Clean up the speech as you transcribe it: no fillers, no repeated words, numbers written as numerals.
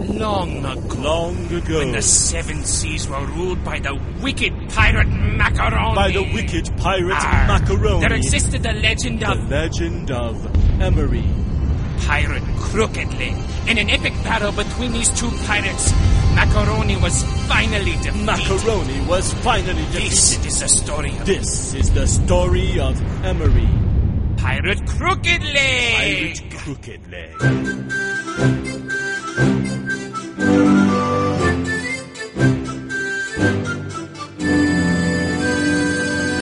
Long ago. Long ago. When the seven seas were ruled by the wicked pirate Macaroni. By the wicked pirate Macaroni. There existed the legend of... The legend of Emery. Pirate Crooked Leg. In an epic battle between these two pirates, Macaroni was finally defeated. Macaroni was finally defeated. This is the story of... This is the story of Emery. Pirate Crooked Leg. Pirate Crooked Leg.